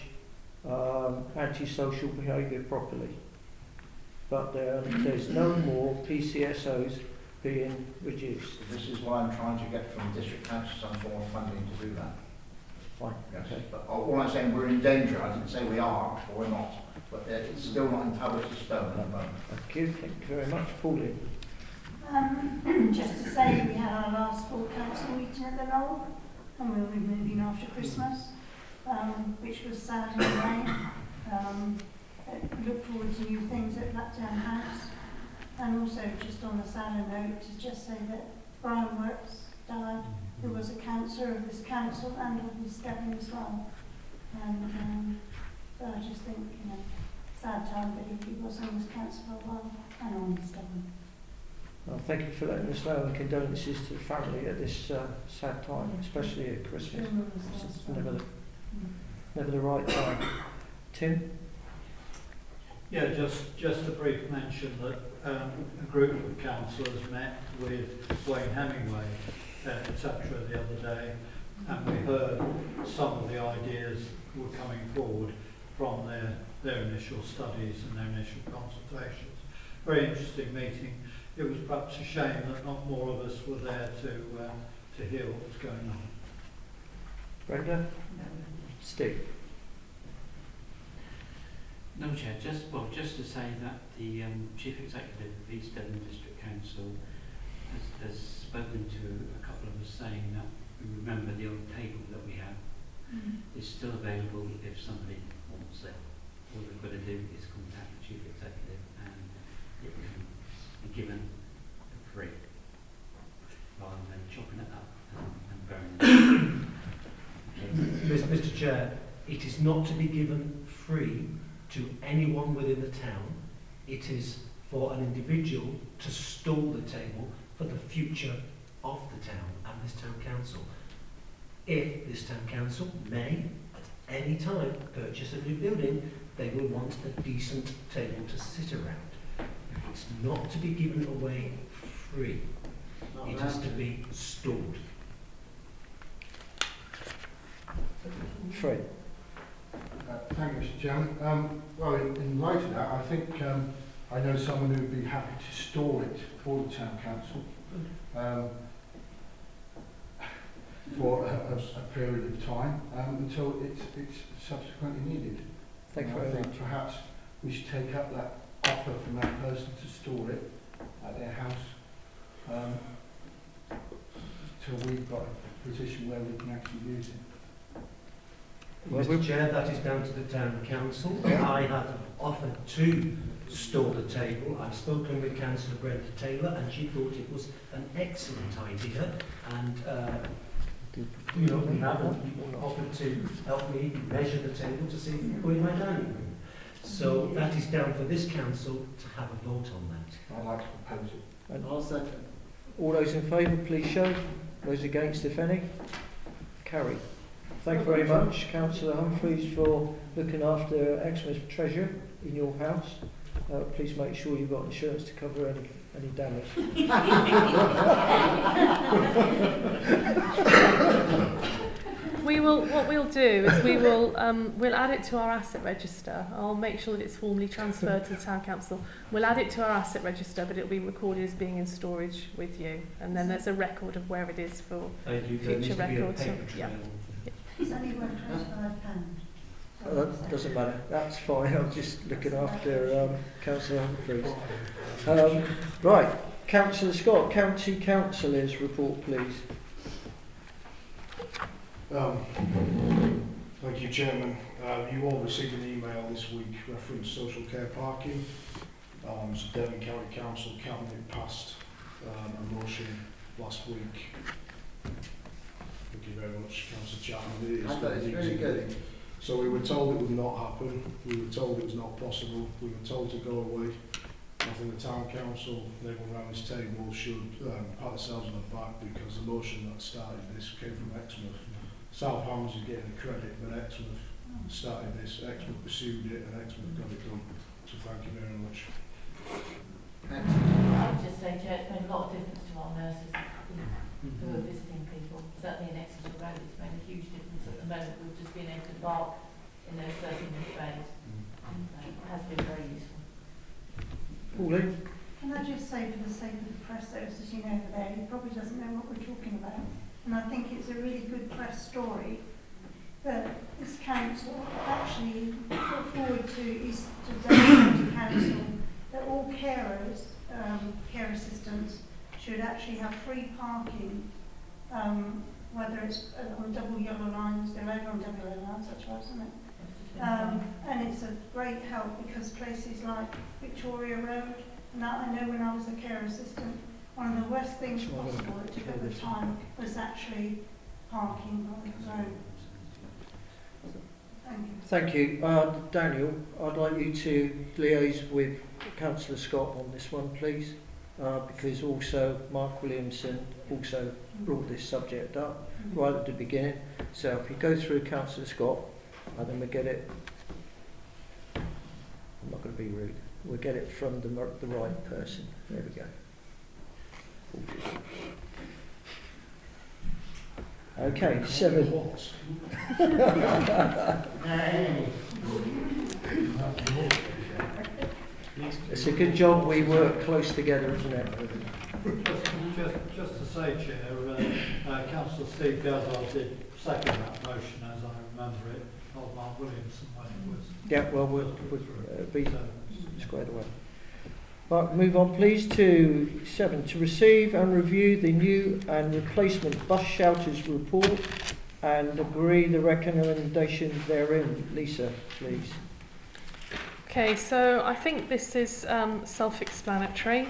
[SPEAKER 1] antisocial behaviour properly. But there's no more PCSOs being reduced.
[SPEAKER 11] This is why I'm trying to get from District Council some form of funding to do that.
[SPEAKER 1] Fine.
[SPEAKER 11] Yes.
[SPEAKER 1] Okay.
[SPEAKER 11] But all I'm saying, we're in danger. I didn't say we are or we're not, but it's still not in tablets of stone at the moment.
[SPEAKER 1] Thank you very much. Pauline.
[SPEAKER 9] Just to say, we had our last full council meeting at the Knoll, and we'll be moving after Christmas, which was sad in a way. Look forward to new things at Blackdown House. And also, just on a sadder note, to just say that Brian Works died, who was a councillor of this council and of East Devon as well. And so I just think, you know, sad time, but he was on this council for a while and on East Devon.
[SPEAKER 1] Well, thank you for letting us know, and condolences to the family at this sad time, especially at Christmas. It's never the right time. Tim?
[SPEAKER 7] Yeah, just a brief mention that a group of councillors met with Wayne Hemingway, etc. the other day, and we heard some of the ideas were coming forward from their initial studies and their initial consultations. Very interesting meeting. It was perhaps a shame that not more of us were there to hear what was going on.
[SPEAKER 1] Brenda? Steve?
[SPEAKER 3] No, Chair, just to say that the Chief Executive of East Devon District Council has spoken to a couple of us saying that we remember the old table that we have is still available if somebody wants it. All they've got to do is contact the Chief Executive and it can be given for free rather than chopping it up and burning it.
[SPEAKER 8] Mr. Chair, it is not to be given free to anyone within the town. It is for an individual to store the table for the future of the town and this town council. If this town council may, at any time, purchase a new building, they will want a decent table to sit around. It's not to be given away free. It is to be stored.
[SPEAKER 1] Fred?
[SPEAKER 12] Thank you, Mr. Chairman. Well, in light of that, I think I know someone who would be happy to store it for the town council for a period of time until it's subsequently needed.
[SPEAKER 1] Thank you very much.
[SPEAKER 12] Perhaps we should take up that offer from that person to store it at their house till we've got a position where we can actually use it.
[SPEAKER 8] Mr. Chair, that is down to the town council. I have offered to store the table. I've spoken with Councillor Brenda Taylor and she thought it was an excellent idea, and we have offered to help me measure the table to see if we can go in my dining room. So that is down for this council to have a vote on that.
[SPEAKER 12] I'd like to propose it.
[SPEAKER 1] And
[SPEAKER 15] I'll second.
[SPEAKER 1] all those in favour, please show. Those against, if any. Carried. Thank you very much, Councillor Humphreys, for looking after Exmouth treasure in your house. Please make sure you've got insurance to cover any damage.
[SPEAKER 6] What we'll do is we'll add it to our asset register. I'll make sure that it's formally transferred to the town council. We'll add it to our asset register, but it'll be recorded as being in storage with you, and then there's a record of where it is for future records. Yeah.
[SPEAKER 9] It's only worth £25.
[SPEAKER 1] That doesn't matter. That's fine. I'm just looking after Councillor Humphreys. Right, Councillor Scott, County Councillors report, please.
[SPEAKER 16] Thank you, Chairman. You all received an email this week reference social care parking. So Devon County Council Cabinet passed a motion last week. Thank you very much, Councillor Chapman. It is
[SPEAKER 15] I thought it was really good.
[SPEAKER 16] So we were told it would not happen. We were told it was not possible. We were told to go away. I think the town council, everyone around this table, should pat themselves on the back because the motion that started this came from Exmouth. South Hams is getting the credit, but Exmouth started this. Exmouth pursued it, and Exmouth got it done. So thank you very much.
[SPEAKER 14] I would just say, Chair, it's made a lot of difference to our nurses who are visiting people. Certainly in Exeter Road, it's made a huge difference at the moment. We've just been able to embark in those 30-minute bays. It has been very useful.
[SPEAKER 1] Pauline?
[SPEAKER 9] Can I just say, for the sake of the press, though, sitting over there, he probably doesn't know what we're talking about. And I think it's a really good press story that this council actually put forward to Devon County Council that all carers, care assistants, should actually have free parking, whether it's on double yellow lines, they're over on double yellow lines, that's right, isn't it? And it's a great help because places like Victoria Road, And I know when I was a care assistant, one of the worst things possible at the time was actually parking on the road. Thank you.
[SPEAKER 1] Thank you. Daniel, I'd like you to liaise with Councillor Scott on this one, please, because also Mark Williamson also brought this subject up right at the beginning. So if you go through Councillor Scott, and then we get it, I'm not going to be rude, we'll get it from the right person. There we go. Okay, 7. It's a good job we work close together, isn't it?
[SPEAKER 7] Just to say, Chair, Councillor Steve Gazard did second that motion, as I remember it, of Mark Williamson when it was.
[SPEAKER 1] Yeah, well, we'll be squared away. Right, move on please to 7, to receive and review the new and replacement bus shelters report and agree the recommendations therein. Lisa, please.
[SPEAKER 6] Okay, so I think this is self-explanatory.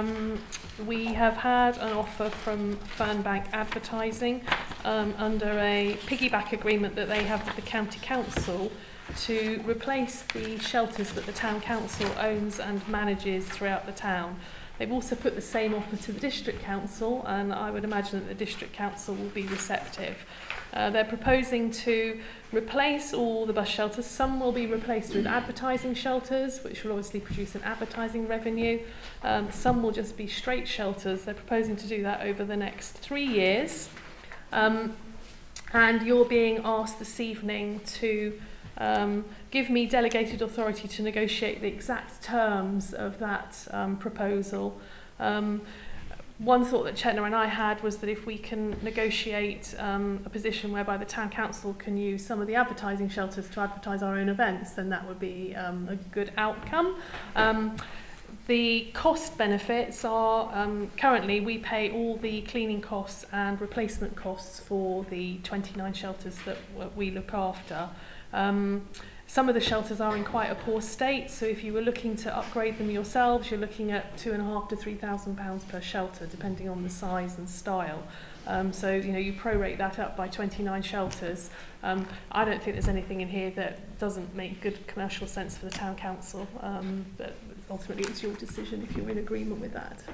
[SPEAKER 6] We have had an offer from Fernbank Advertising under a piggyback agreement that they have with the County Council to replace the shelters that the Town Council owns and manages throughout the town. They've also put the same offer to the District Council, and I would imagine that the District Council will be receptive. They're proposing to replace all the bus shelters. Some will be replaced with advertising shelters, which will obviously produce an advertising revenue. Some will just be straight shelters. They're proposing to do that over the next 3 years. And you're being asked this evening to give me delegated authority to negotiate the exact terms of that proposal. One thought that Chetna and I had was that if we can negotiate a position whereby the Town Council can use some of the advertising shelters to advertise our own events, then that would be a good outcome. The cost benefits are currently we pay all the cleaning costs and replacement costs for the 29 shelters that we look after. Some of the shelters are in quite a poor state, so if you were looking to upgrade them yourselves, you're looking at £2,500 to £3,000 per shelter, depending on the size and style. So you prorate that up by 29 shelters. I don't think there's anything in here that doesn't make good commercial sense for the Town Council, but ultimately it's your decision if you're in agreement with that.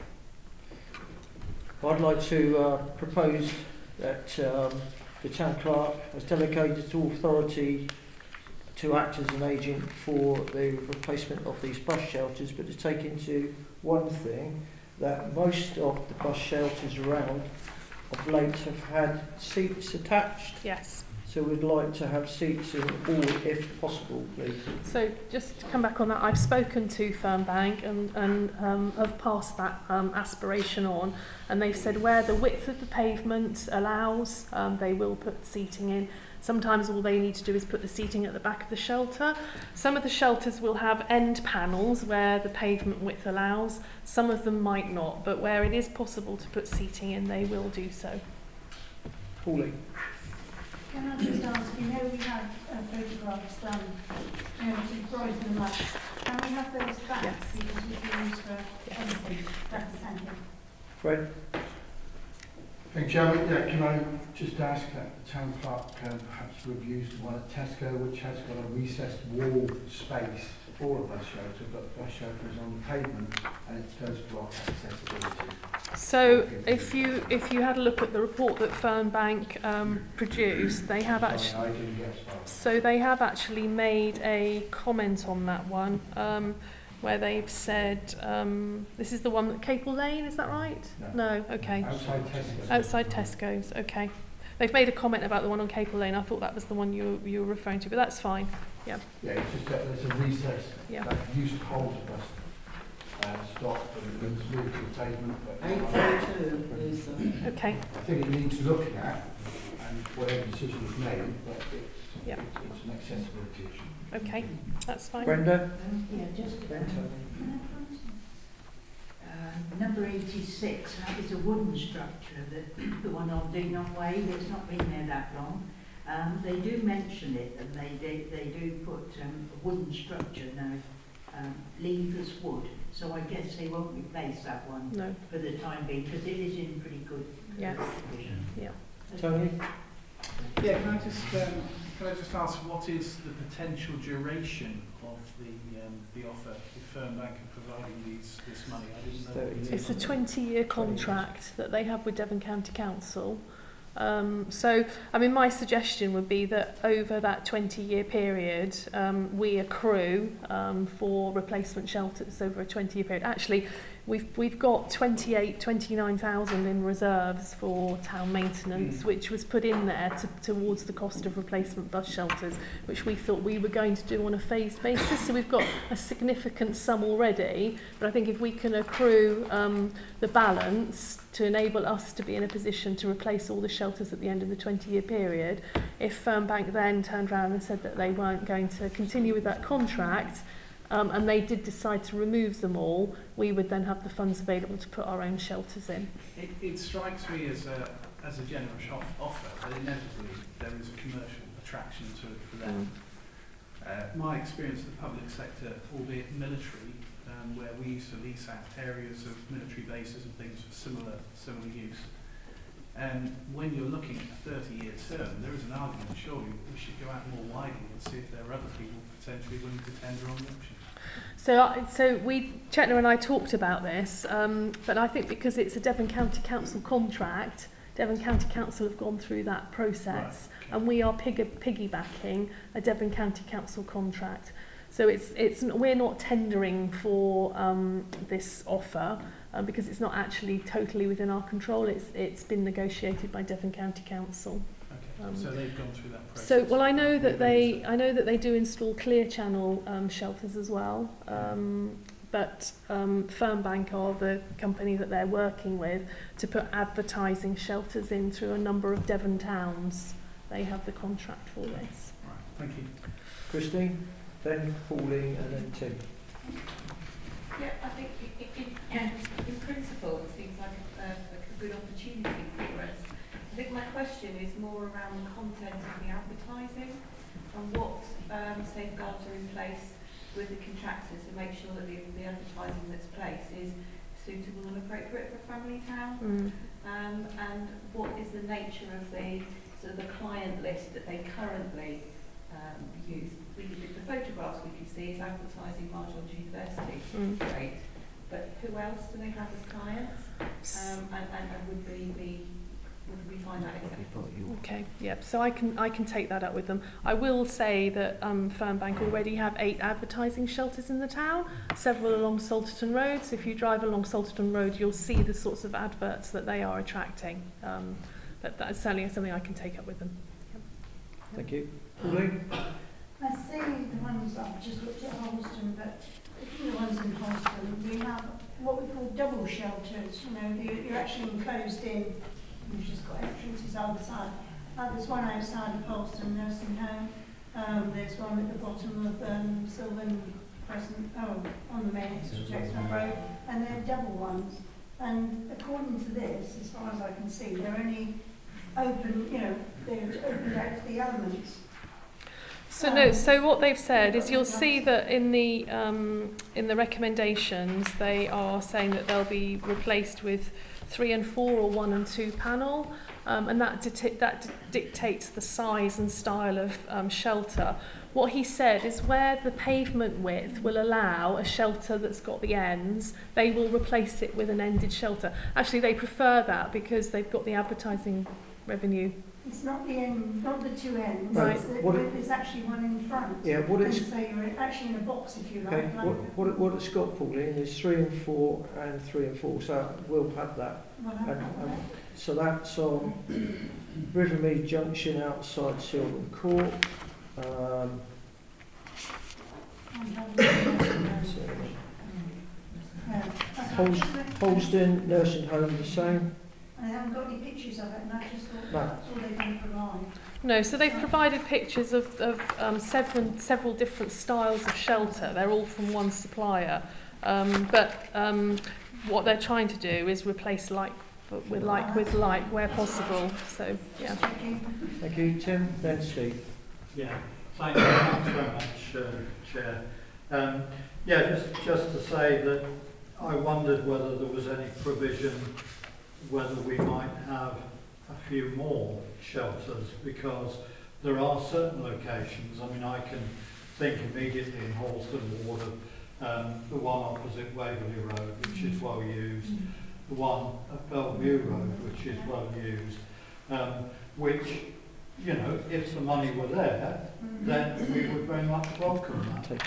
[SPEAKER 1] I'd like to propose that the Town Clerk has delegated authority to act as an agent for the replacement of these bus shelters, but to take into one thing, that most of the bus shelters around of late have had seats attached.
[SPEAKER 6] Yes.
[SPEAKER 1] So we'd like to have seats in all if possible, please.
[SPEAKER 6] So just to come back on that, I've spoken to Fernbank and have passed that aspiration on, and they've said where the width of the pavement allows, they will put seating in. Sometimes all they need to do is put the seating at the back of the shelter. Some of the shelters will have end panels where the pavement width allows. Some of them might not, but where it is possible to put seating in, they will do so.
[SPEAKER 1] Pauline.
[SPEAKER 9] Can I just ask, we have photographs done to brighten them up. Can we have those back?
[SPEAKER 6] Yes.
[SPEAKER 9] Because we can use for anything representing.
[SPEAKER 1] Fred.
[SPEAKER 12] Thank you, Chairman. Yeah, can I just ask that the Town Clerk perhaps reviews the one at Tesco, which has got a recessed wall space for a bus shelter, but the bus shelter is on the pavement and it does block accessibility.
[SPEAKER 6] So if you had a look at the report that Fernbank produced, they have actually they have actually made a comment on that one. Where they've said, this is the one at Capel Lane, is that right? No, okay.
[SPEAKER 12] Outside Tesco's.
[SPEAKER 6] Outside Tesco's, okay. They've made a comment about the one on Capel Lane. I thought that was the one you were referring to, but that's fine. Yeah.
[SPEAKER 12] Yeah, it's just that there's a recess that used to hold the bus stop and it's moved to the pavement.
[SPEAKER 15] 832, Lisa.
[SPEAKER 6] Okay.
[SPEAKER 12] I think it needs looking at, and whatever decision is made, but it's an accessibility issue.
[SPEAKER 6] Okay, that's fine.
[SPEAKER 1] Brenda?
[SPEAKER 17] Yeah, just number 86, that is a wooden structure, the one on Denon Way, that's not been there that long. They do mention it, and they do put a wooden structure now, levers wood. so I guess they won't replace that one
[SPEAKER 6] No.
[SPEAKER 17] for the time being, because it is in pretty good
[SPEAKER 6] Yes.
[SPEAKER 17] condition.
[SPEAKER 6] Yeah.
[SPEAKER 1] Tony?
[SPEAKER 18] Yeah, can I just ask what is the potential duration of the offer if Fernbank are providing this money? I didn't know.
[SPEAKER 6] It's a 20-year contract that they have with Devon County Council. So, I mean, my suggestion would be that over that 20-year period, we accrue for replacement shelters over a 20-year period. Actually, we've got 29,000 in reserves for town maintenance, which was put in there towards the cost of replacement bus shelters, which we thought we were going to do on a phased basis. So we've got a significant sum already, but I think if we can accrue the balance to enable us to be in a position to replace all the shelters at the end of the 20-year period, if Fernbank then turned around and said that they weren't going to continue with that contract, and they did decide to remove them all, we would then have the funds available to put our own shelters in.
[SPEAKER 18] It strikes me as a generous offer, but inevitably there is a commercial attraction to it for them. My experience of the public sector, albeit military, where we used to lease out areas of military bases and things for similar use. And when you're looking at a 30-year term, there is an argument, surely we should go out more widely and see if there are other people potentially willing to tender on the option.
[SPEAKER 6] So Chetna and I talked about this, but I think because it's a Devon County Council contract, Devon County Council have gone through that process, right, okay, and we are piggybacking a Devon County Council contract. So we're not tendering for this offer because it's not actually totally within our control. It's been negotiated by Devon County Council.
[SPEAKER 18] Okay. So they've gone through that process.
[SPEAKER 6] So well, I know that they do install clear channel shelters as well. But Fernbank are the company that they're working with to put advertising shelters in through a number of Devon towns. They have the contract for this.
[SPEAKER 18] Right. Thank you.
[SPEAKER 1] Christine, then Pauline, and then Tim.
[SPEAKER 2] Yeah, I think in principle it seems like a good opportunity for us. I think my question is more around the content of the advertising and what safeguards are in place with the contractors to make sure that the advertising that's placed is suitable and appropriate for Family Town, and what is the nature of the client list that they currently use. The photographs we can see is advertising Marchionne University, great, but who else do they have as clients, and would we find that acceptable?
[SPEAKER 6] Okay, yep. So I can take that up with them. I will say that Fernbank already have 8 advertising shelters in the town, several along Salterton Road. So if you drive along Salterton Road, you'll see the sorts of adverts that they are attracting. But that's certainly something I can take up with them. Yep.
[SPEAKER 1] Thank you. Pauline?
[SPEAKER 9] I see the ones I've just looked at Holston, but the ones in Holston, we have what we call double shelters. You know, you're actually enclosed in. You've just got entrances either side. There's one outside of Holston Nursing Home. There's one at the bottom of Sylvan Crescent, on the main Exeter Road, and they're double ones. And according to this, as far as I can see, they're only open. You know, they're opened out to the elements.
[SPEAKER 6] So no. So what they've said is, you'll see that in the recommendations, they are saying that they'll be replaced with 3 and 4 or 1 and 2 panel, and that dictates the size and style of shelter. What he said is, where the pavement width will allow a shelter that's got the ends, they will replace it with an ended shelter. Actually, they prefer that because they've got the advertising revenue.
[SPEAKER 9] It's not the end, not the 2 ends.
[SPEAKER 6] Right.
[SPEAKER 9] There's actually one in front.
[SPEAKER 1] Yeah.
[SPEAKER 9] So you're actually in a box, if you like.
[SPEAKER 1] Okay. What it's got, Pauline, is 3 and 4 and 3 and 4. So we'll have that. So that's on Rivermead Junction outside Sylvan Court. Holston Nursing Home, the same.
[SPEAKER 9] I haven't got any pictures of it, and I just thought that's all they can provide.
[SPEAKER 6] No, so they've provided pictures of several different styles of shelter. They're all from one supplier, but what they're trying to do is replace like with like where possible. So yeah.
[SPEAKER 1] Thank you, Tim. Then Steve.
[SPEAKER 7] Yeah. Thanks very much, Chair. Yeah, just to say that I wondered whether there was any provision, whether we might have a few more shelters, because there are certain locations. I mean, I can think immediately in Halston Ward of the one opposite Waverley Road, which is well used, the one at Bellevue Road, which is well used, which, you know, if the money were there, then we would very much welcome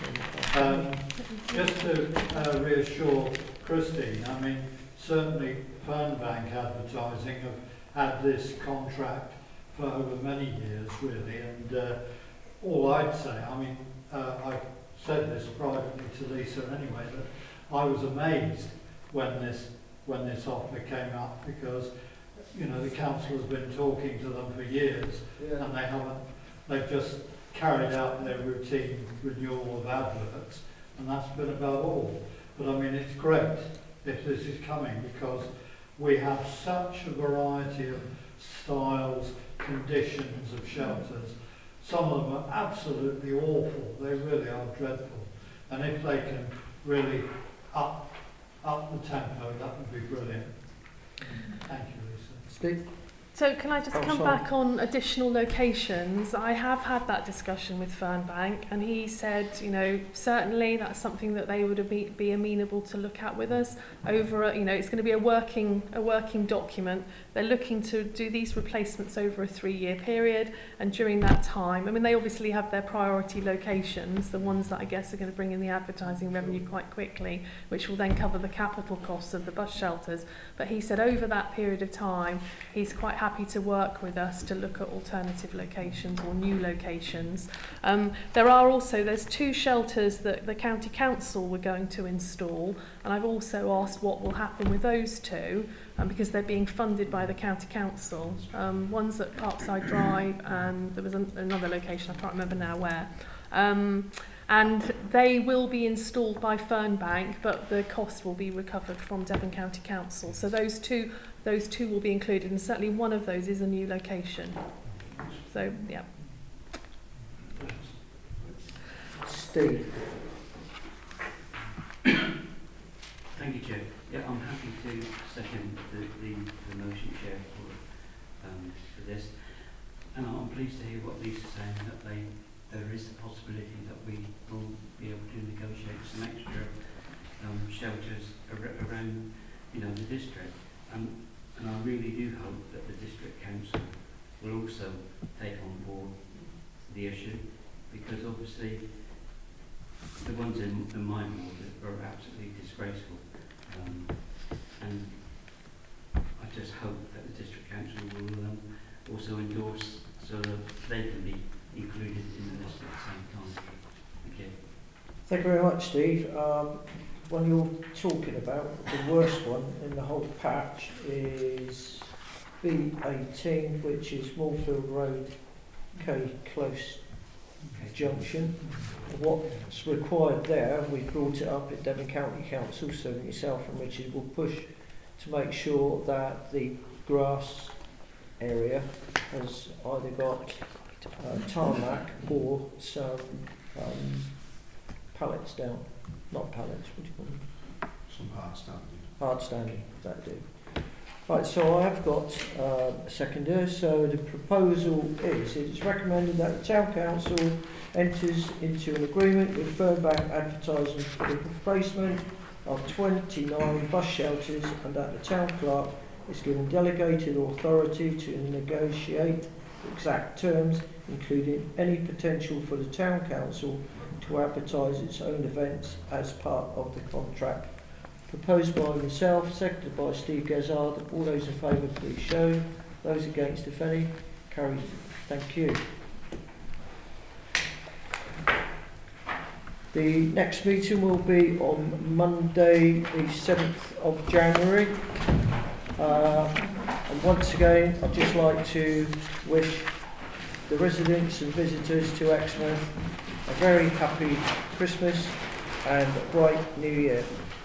[SPEAKER 7] that. Just to reassure Christine, I mean, certainly Fernbank Advertising have had this contract for over many years, really, and all I'd say, I mean, I've said this privately to Lisa anyway, that I was amazed when this offer came up, because, you know, the council has been talking to them for years, and they've just carried out their routine renewal of adverts, and that's been about all. But I mean, it's great if this is coming, because we have such a variety of styles, conditions of shelters. Some of them are absolutely awful, they really are dreadful. And if they can really up the tempo, that would be brilliant. Thank you, Lisa.
[SPEAKER 1] Steve?
[SPEAKER 6] So can I just come
[SPEAKER 1] sorry.
[SPEAKER 6] back on additional locations? I have had that discussion with Fernbank, and he said, you know, certainly that's something that they would be amenable to look at with us over, you know, it's going to be a working document. They're looking to do these replacements over a 3-year period, and during that time, I mean, they obviously have their priority locations, the ones that I guess are going to bring in the advertising revenue quite quickly, which will then cover the capital costs of the bus shelters. But he said over that period of time, he's quite happy to work with us to look at alternative locations or new locations. There's 2 shelters that the county council were going to install, and I've also asked what will happen with those 2, because they're being funded by the county council. One's at Parkside Drive, and there was another location, I can't remember now where. And they will be installed by Fernbank, but the cost will be recovered from Devon County Council. So those two will be included, and certainly one of those is a new location. So, yeah.
[SPEAKER 1] Steve?
[SPEAKER 3] Thank you, Chair. Yeah, I'm happy to second the motion, Chair, for this. And I'm pleased to hear what Lisa's saying, that there is the possibility that we will be able to negotiate some extra shelters around, you know, the district. And I really do hope that the district council will also take on board the issue, because obviously the ones in my ward are absolutely disgraceful. And I just hope that the district council will also endorse, so that they can be included in the list at the same time. Thank you.
[SPEAKER 1] Thank you very much, Steve. When you're talking about the worst one in the whole patch is B18, which is Moorfield Road, Close Junction. What's required there, we brought it up at Devon County Council, so myself and Richard will push to make sure that the grass area has either got tarmac or some pallets down. Not pallets, what do you call them?
[SPEAKER 16] Some hard standing.
[SPEAKER 1] Hard standing, that do. Right, so I have got a seconder. So the proposal is, it's recommended that the Town Council enters into an agreement with Fernbank Advertising for the replacement of 29 bus shelters, and that the Town Clerk is given delegated authority to negotiate exact terms, including any potential for the Town Council to advertise its own events as part of the contract. Proposed by myself, seconded by Steve Gezard. All those in favour, please show. Those against, if any, carried. Thank you. The next meeting will be on Monday, the 7th of January. And once again, I'd just like to wish the residents and visitors to Exmouth a very happy Christmas and a bright New Year.